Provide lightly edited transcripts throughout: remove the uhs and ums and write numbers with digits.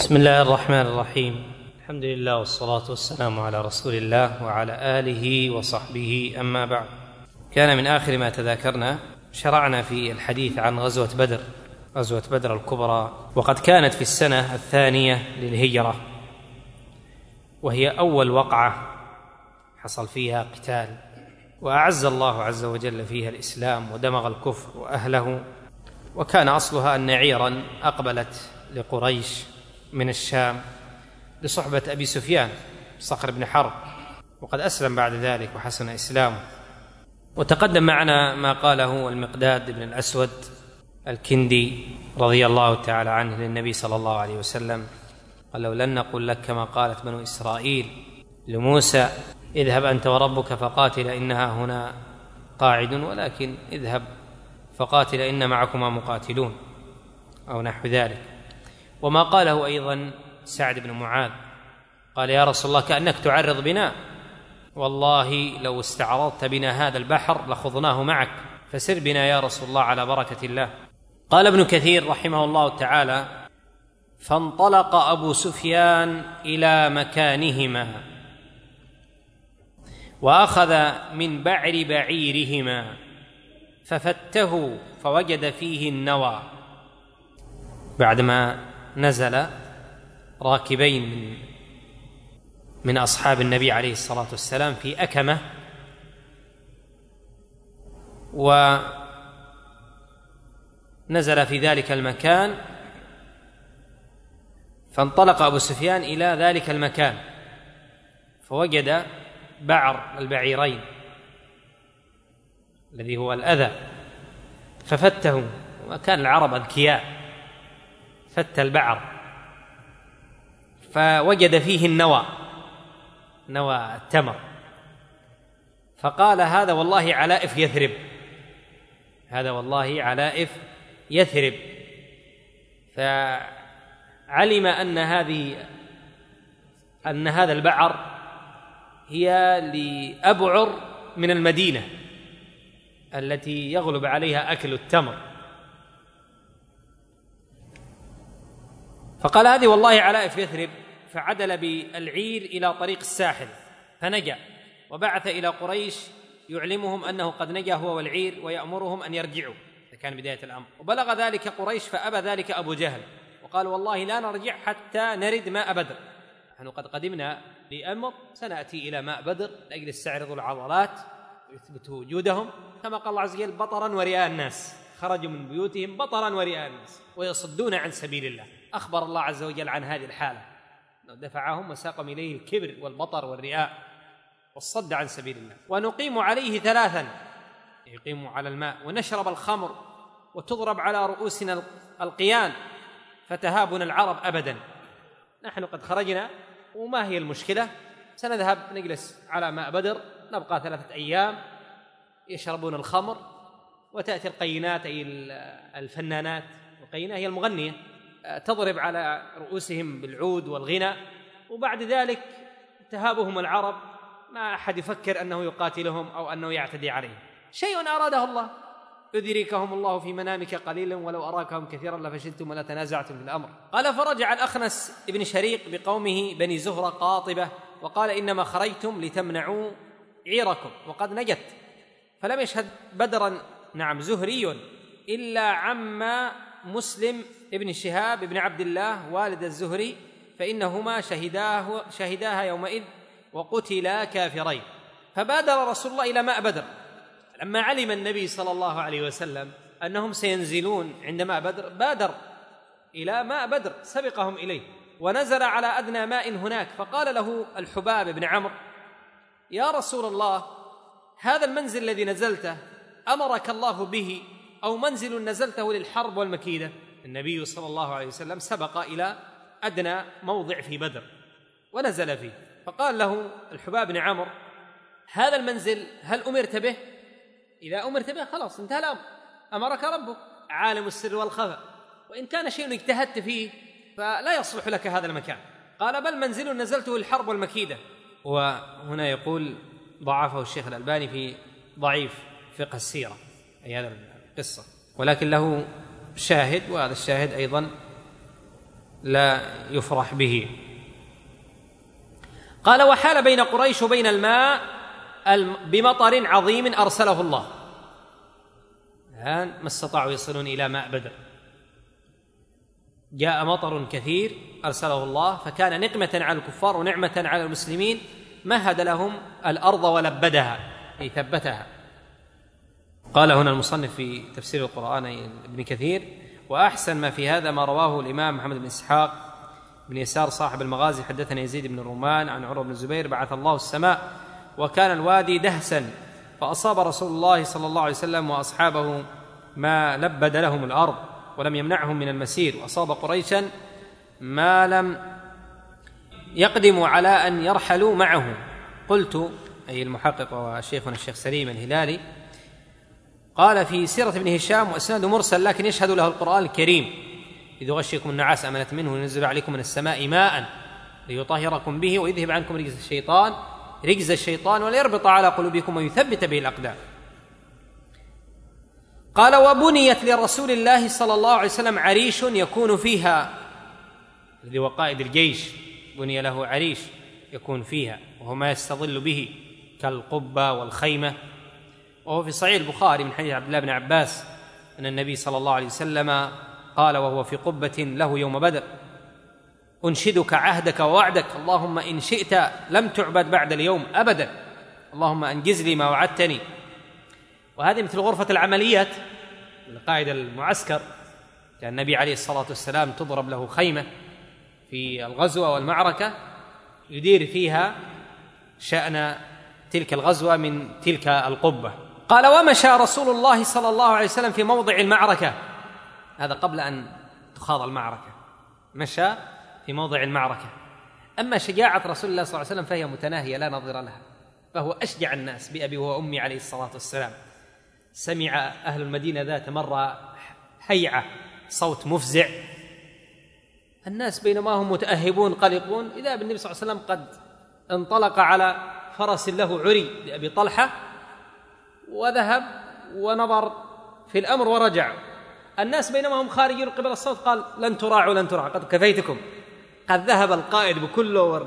بسم الله الرحمن الرحيم. الحمد لله والصلاة والسلام على رسول الله وعلى آله وصحبه، أما بعد. كان من آخر ما تذاكرنا شرعنا في الحديث عن غزوة بدر الكبرى، وقد كانت في السنة الثانية للهجرة، وهي أول وقعة حصل فيها قتال، وأعز الله عز وجل فيها الإسلام ودمغ الكفر وأهله. وكان أصلها أن عيرا أقبلت لقريش من الشام لصحبة أبي سفيان صخر بن حرب، وقد أسلم بعد ذلك وحسن إسلامه. وتقدم معنا ما قاله المقداد بن الأسود الكندي رضي الله تعالى عنه للنبي صلى الله عليه وسلم، قال له: لن نقول لك كما قالت بنو إسرائيل لموسى: اذهب أنت وربك فقاتل إنها هنا قاعد، ولكن اذهب فقاتل إن معكما مقاتلون، أو نحو ذلك. وما قاله أيضا سعد بن معاذ، قال: يا رسول الله كأنك تعرض بنا، والله لو استعرضت بنا هذا البحر لخضناه معك، فسر بنا يا رسول الله على بركة الله. قال ابن كثير رحمه الله تعالى: فانطلق أبو سفيان إلى مكانهما وأخذ من بعر بعيرهما ففته فوجد فيه النوى، بعدما نزل راكبين من أصحاب النبي عليه الصلاة والسلام في أكمة، ونزل في ذلك المكان. فانطلق أبو سفيان إلى ذلك المكان فوجد بعر البعيرين الذي هو الأذى، ففته، وكان العرب أذكياء، فت البعر فوجد فيه النوى، نوى التمر، فقال: هذا والله علائف يثرب، هذا والله علائف يثرب. فعلم أن هذا البعر هي لأبعر من المدينة التي يغلب عليها أكل التمر، فقال: هذه والله علائف يثرب. فعدل بالعير إلى طريق الساحل فنجا، وبعث إلى قريش يعلمهم أنه قد نجا هو والعير، ويأمرهم أن يرجعوا. هذا كان بداية الأمر. وبلغ ذلك قريش فأبى ذلك أبو جهل، وقال: والله لا نرجع حتى نرد ماء بدر، نحن قد قدمنا لأمر سنأتي إلى ماء بدر لأجل يستعرضوا العضلات ويثبتوا وجودهم، كما قال الله عز وجل: بطرا ورئاء الناس، خرجوا من بيوتهم بطرا ورئاء الناس ويصدون عن سبيل الله. أخبر الله عز وجل عن هذه الحالة، دفعهم وساقهم إليه الكبر والبطر والرئاء والصد عن سبيل الله. ونقيم عليه 3، يقيم على الماء، ونشرب الخمر، وتضرب على رؤوسنا القيان، فتهابنا العرب أبدا. نحن قد خرجنا، وما هي المشكلة؟ سنذهب نجلس على ماء بدر، نبقى 3 أيام يشربون الخمر، وتأتي القينات أي الفنانات، القينة هي المغنية، تضرب على رؤوسهم بالعود والغنى، وبعد ذلك تهابهم العرب، ما أحد يفكر أنه يقاتلهم أو أنه يعتدي عليهم. شيء أراده الله، يدركهم الله في منامك قليلا ولو أراكهم كثيرا لفشلتم ولا تنازعتم في الأمر. قال: فرجع الأخنس ابن شريق بقومه بني زهرة قاطبة، وقال: إنما خرجتم لتمنعوا عيركم وقد نجت. فلم يشهد بدرا زهري إلا عم مسلم ابن شهاب ابن عبد الله والد الزهري، فإنهما شهداها يومئذ وقتلا كافرين. فبادر رسول الله إلى ماء بدر لما علم النبي صلى الله عليه وسلم أنهم سينزلون عند ماء بدر، بادر إلى ماء بدر، سبقهم إليه، ونزل على أدنى ماء هناك. فقال له الحباب بن عمرو: يا رسول الله، هذا المنزل الذي نزلته أمرك الله به أو منزل نزلته للحرب والمكيدة؟ النبي صلى الله عليه وسلم سبق إلى أدنى موضع في بدر ونزل فيه. فقال له الحباب بن عمرو: هذا المنزل هل أمرت به؟ إذا أمرت به خلاص انتهى الأمر، أمرك ربك عالم السر والخفى، وإن كان شيء اجتهدت فيه فلا يصلح لك هذا المكان. قال: بل منزل نزلته الحرب والمكيدة. وهنا يقول ضعفه الشيخ الألباني في ضعيف فقه السيرة أي هذا القصة، ولكن له شاهد، وهذا الشاهد أيضا لا يفرح به. قال: وحال بين قريش وبين الماء بمطر عظيم أرسله الله. الآن ما استطاعوا يصلون إلى ماء بدر، جاء مطر كثير أرسله الله، فكان نقمة على الكفار ونعمة على المسلمين، مهد لهم الأرض ولبدها أي ثبتها. قال هنا المصنف في تفسير القرآن ابن كثير: وأحسن ما في هذا ما رواه الإمام محمد بن إسحاق بن يسار صاحب المغازي حدثنا يزيد بن الرومان عن عروة بن الزبير: بعث الله السماء وكان الوادي دهسا، فأصاب رسول الله صلى الله عليه وسلم وأصحابه ما لبد لهم الأرض ولم يمنعهم من المسير، وأصاب قريشا ما لم يقدموا على أن يرحلوا معه. قلت، أي المحقق وشيخنا الشيخ سليم الهلالي، قال في سيرة ابن هشام وإسناده مرسل لكن يشهد له القرآن الكريم: إذ غشيكم النعاس أمنة منه وينزل عليكم من السماء ماء ليطهركم به ويذهب عنكم رجز الشيطان وليربط على قلوبكم ويثبت به الأقدام. قال: وبنيت لرسول الله صلى الله عليه وسلم عريش يكون فيها، الذي هو قائد الجيش بني له عريش يكون فيها، وهو ما يستظل به كالقبة والخيمة. وهو في صحيح البخاري من حديث عبد الله بن عباس أن النبي صلى الله عليه وسلم قال وهو في قبة له يوم بدر: أنشدك عهدك ووعدك، اللهم إن شئت لم تعبد بعد اليوم أبدا، اللهم أنجز لي ما وعدتني. وهذه مثل غرفة العمليات لقائد المعسكر، كان النبي عليه الصلاة والسلام تضرب له خيمة في الغزوة والمعركة يدير فيها شأن تلك الغزوة من تلك القبة. قال: ومشى رسول الله صلى الله عليه وسلم في موضع المعركة، هذا قبل أن تخاض المعركة، مشى في موضع المعركة. أما شجاعة رسول الله صلى الله عليه وسلم فهي متناهية لا نظير لها، فهو أشجع الناس بأبي وأمي عليه الصلاة والسلام. سمع أهل المدينة ذات مرة هيعة، صوت مفزع، الناس بينما هم متأهبون قلقون إذا بالنبي صلى الله عليه وسلم قد انطلق على فرس له عري لأبي طلحة وذهب ونظر في الأمر ورجع. الناس بينما هم خارجين قبل الصوت قال: لن تراعوا قد كفيتكم، قد ذهب القائد بكله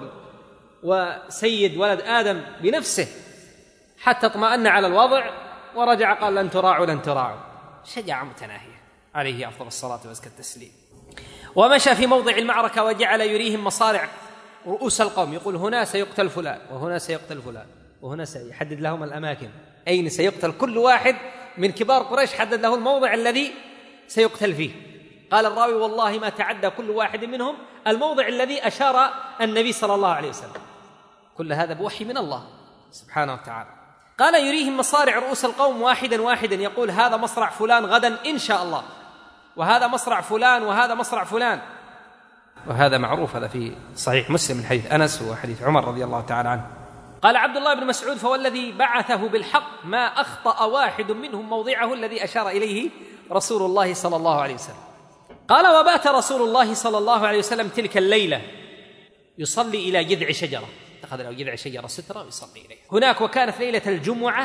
وسيد ولد آدم بنفسه حتى اطمأن على الوضع ورجع قال: لن تراعوا. شجاعة متناهية عليه أفضل الصلاة وأزكى التسليم. ومشى في موضع المعركة وجعل يريهم مصارع رؤوس القوم، يقول: هنا سيقتل فلان وهنا سيقتل فلان وهنا سيحدد لهم الأماكن أين سيقتل كل واحد من كبار قريش، حدد له الموضع الذي سيقتل فيه. قال الراوي: والله ما تعدى كل واحد منهم الموضع الذي أشار النبي صلى الله عليه وسلم. كل هذا بوحي من الله سبحانه وتعالى. قال: يريهم مصارع رؤوس القوم واحدا واحدا، يقول: هذا مصرع فلان غدا إن شاء الله، وهذا مصرع فلان وهذا مصرع فلان. وهذا معروف، هذا في صحيح مسلم من حديث أنس وحديث عمر رضي الله تعالى عنه. قال عبد الله بن مسعود: فوالذي بعثه بالحق ما أخطأ واحد منهم موضعه الذي أشار إليه رسول الله صلى الله عليه وسلم. قال: وبات رسول الله صلى الله عليه وسلم تلك الليلة يصلي إلى جذع شجرة، اتخذ له جذع شجرة سترة ويصلي إليه هناك. وكانت ليلة الجمعة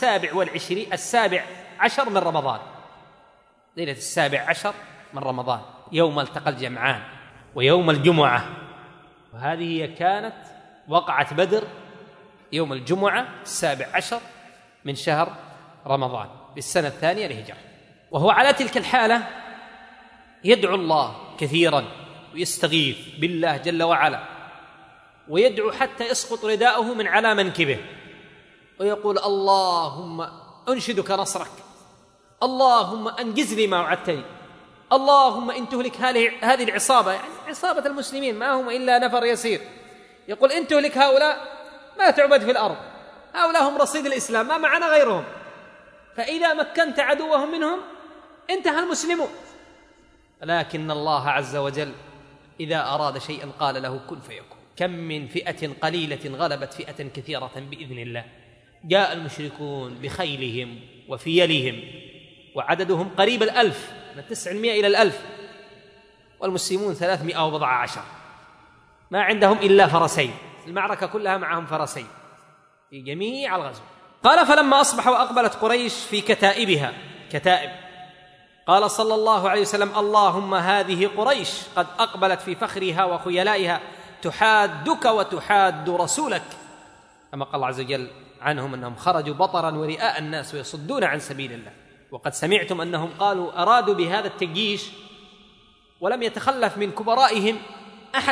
17 من رمضان، ليلة 17 من رمضان، يوم التقى الجمعان ويوم الجمعة. وهذه كانت وقعة بدر يوم الجمعة 17 من شهر رمضان بالسنة الثانية للهجرة. وهو على تلك الحالة يدعو الله كثيرا ويستغيث بالله جل وعلا، ويدعو حتى يسقط رداءه من على منكبه ويقول: اللهم أنشدك نصرك، اللهم أنجز لي ما وعدتني، اللهم إن تهلك هذه العصابة، يعني عصابة المسلمين ما هم إلا نفر يسير، يقول: إن تهلك هؤلاء ما تعبد في الأرض، هؤلاء هم رصيد الإسلام ما معنا غيرهم، فإذا مكنت عدوهم منهم انتهى المسلمون. لكن الله عز وجل إذا أراد شيئا قال له كن فيكون. كم من فئة قليلة غلبت فئة كثيرة بإذن الله. جاء المشركون بخيلهم وفيلهم وعددهم قريب 1000، من 900 إلى 1000، والمسلمون 314، ما عندهم إلا فرسين، المعركة كلها معهم فرسين في جميع الغزو. قال: فلما أصبح وأقبلت قريش في كتائبها، كتائب قال صلى الله عليه وسلم: اللهم هذه قريش قد أقبلت في فخرها وخيلائها تحادك وتحاد رسولك، كما قال الله عز وجل عنهم أنهم خرجوا بطرا ورئاء الناس ويصدون عن سبيل الله. وقد سمعتم أنهم قالوا أرادوا بهذا التجيش ولم يتخلف من كبرائهم أحد،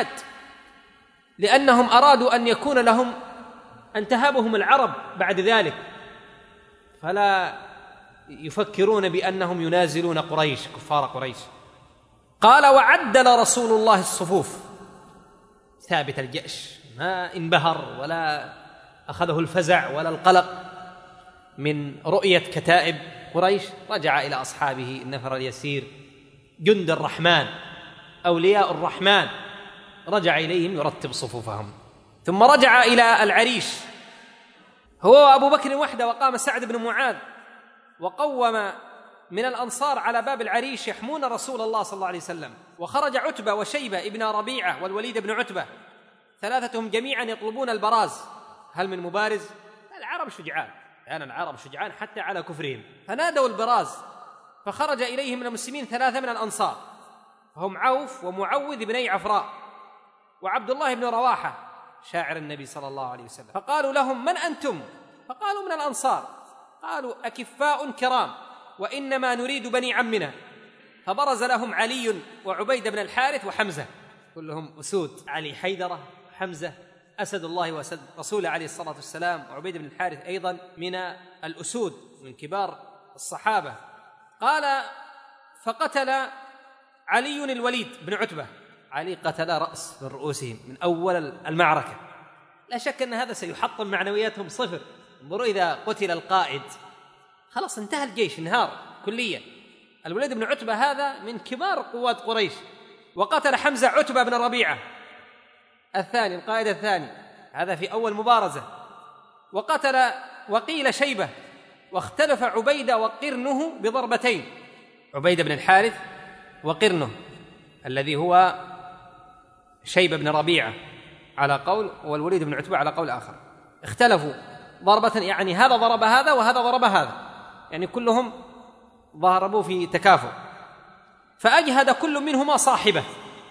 لأنهم أرادوا أن يكون لهم أن تهابهم العرب بعد ذلك، فلا يفكرون بأنهم ينازلون قريش كفار قريش. قال: وعدل رسول الله الصفوف، ثابت الجأش، ما انبهر ولا أخذه الفزع ولا القلق من رؤية كتائب قريش. رجع إلى أصحابه النفر اليسير، جند الرحمن، أولياء الرحمن، رجع إليهم يرتب صفوفهم. ثم رجع إلى العريش هو وأبو بكر وحده، وقام سعد بن معاذ وقوم من الأنصار على باب العريش يحمون رسول الله صلى الله عليه وسلم. وخرج عتبة وشيبة ابن ربيعة والوليد بن عتبة، ثلاثتهم جميعا يطلبون البراز. هل من مبارز؟ العرب شجعان، كان العرب شجعان حتى على كفرهم، فنادوا البراز. فخرج إليهم من المسلمين 3 من الأنصار، هم عوف ومعوذ بني عفراء وعبد الله بن رواحة شاعر النبي صلى الله عليه وسلم. فقالوا لهم: من أنتم؟ فقالوا: من الأنصار. قالوا: أكفاء كرام، وإنما نريد بني عمنا. فبرز لهم علي وعبيد بن الحارث وحمزة، كلهم أسود، علي حيدرة، حمزة أسد الله وأسد رسوله عليه الصلاة والسلام، وعبيد بن الحارث أيضا من الأسود من كبار الصحابة. قال: فقتل علي الوليد بن عتبة، علي قتل رأس من رؤوسهم من أول المعركة. لا شك أن هذا سيحطم معنوياتهم صفر. انظروا، إذا قتل القائد خلاص انتهى الجيش، انهار كليا. الوليد بن عتبة هذا من كبار قوات قريش. وقتل حمزة عتبة بن ربيعة الثاني، القائد الثاني، هذا في أول مبارزة. وقتل وقيل شيبة، واختلف عبيدة وقرنه بضربتين، عبيدة بن الحارث وقرنه الذي هو شيبة بن ربيعة على قول، والوليد بن عتبة على قول آخر. اختلفوا ضربة، يعني هذا ضرب هذا وهذا ضرب هذا، يعني كلهم ضربوا في تكافؤ. فأجهد كل منهما صاحبه،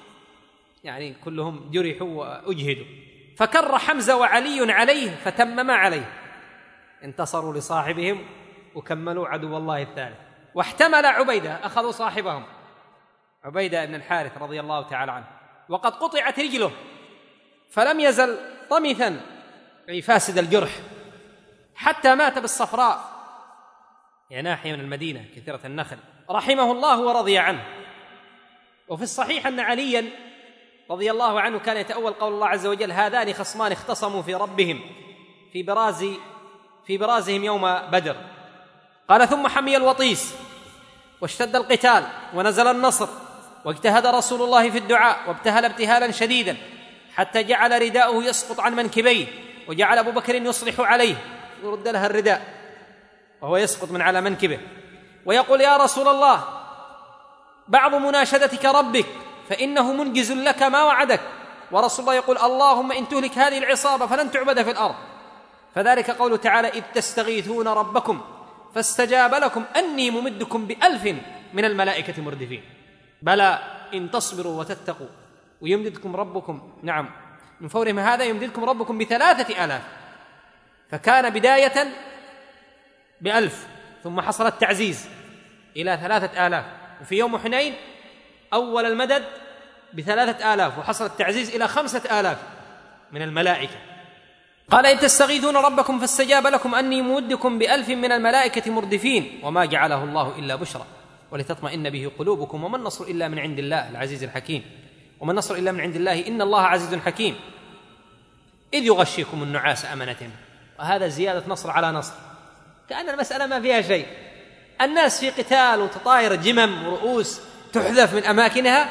يعني كلهم جرحوا وأجهدوا. فكر حمزة وعلي عليه فتمما عليه، انتصروا لصاحبهم وكملوا عدو الله الثالث. واحتمل عبيدة، أخذوا صاحبهم عبيدة بن الحارث رضي الله تعالى عنه، وقد قطعت رجله فلم يزل طمثا، أي فاسد الجرح، حتى مات بالصفراء، يعني ناحية من المدينة كثيرة النخل، رحمه الله ورضي عنه. وفي الصحيح أن عليا رضي الله عنه كان يتأول قول الله عز وجل: هذان خصمان اختصموا في ربهم في برازهم يوم بدر. قال: ثم حمي الوطيس واشتد القتال ونزل النصر، واجتهد رسول الله في الدعاء وابتهل ابتهالا شديدا حتى جعل رداءه يسقط عن منكبيه، وجعل أبو بكر يصلح عليه يرد لها الرداء وهو يسقط من على منكبه، ويقول: يا رسول الله، بعض مناشدتك ربك فإنه منجز لك ما وعدك. ورسول الله يقول: اللهم إن تهلك هذه العصابة فلن تعبد في الأرض. فذلك قوله تعالى: إذ تستغيثون ربكم فاستجاب لكم أني ممدكم ب1000 من الملائكة مردفين. بلى إن تصبروا وتتقوا ويمددكم ربكم، نعم، من فورهم هذا يمددكم ربكم ب3000. فكان بداية ب1000، ثم حصل التعزيز إلى 3000، وفي يوم حنين أول المدد ب3000، وحصل التعزيز إلى 5000 من الملائكة. قال: إذ تستغيثون ربكم فاستجاب لكم أني ممدكم ب1000 من الملائكة مردفين، وما جعله الله إلا بشرى ولتطمئن به قلوبكم، وما النصر إلا من عند الله العزيز الحكيم. وما النصر إلا من عند الله إن الله عزيز حكيم. إذ يغشيكم النعاس أمنة، وهذا زيادة نصر على نصر، كأن المسألة ما فيها شيء. الناس في قتال وتطاير جمم ورؤوس تحذف من أماكنها،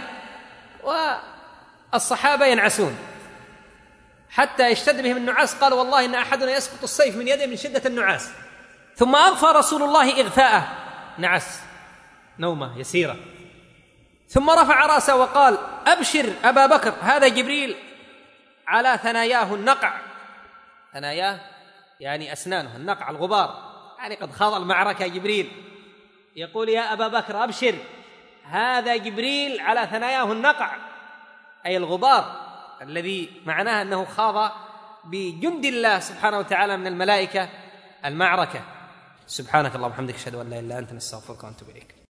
والصحابة ينعسون حتى يشتد بهم النعاس. قال: والله إن أحدنا يسقط السيف من يده من شدة النعاس. ثم أغفى رسول الله إغفاءه، نعس نومة يسيرة، ثم رفع رأسه وقال: أبشر أبا بكر، هذا جبريل على ثناياه النقع، ثناياه يعني أسنانه، النقع الغبار، يعني قد خاض المعركة جبريل، يقول يا أبا بكر أبشر، هذا جبريل على ثناياه النقع، أي الغبار الذي معناه أنه خاض بجند الله سبحانه وتعالى من الملائكة المعركة. سبحانك اللهم وبحمدك، أشهد أن لا إله إلا أنت، نستغفرك ونتوب إليك.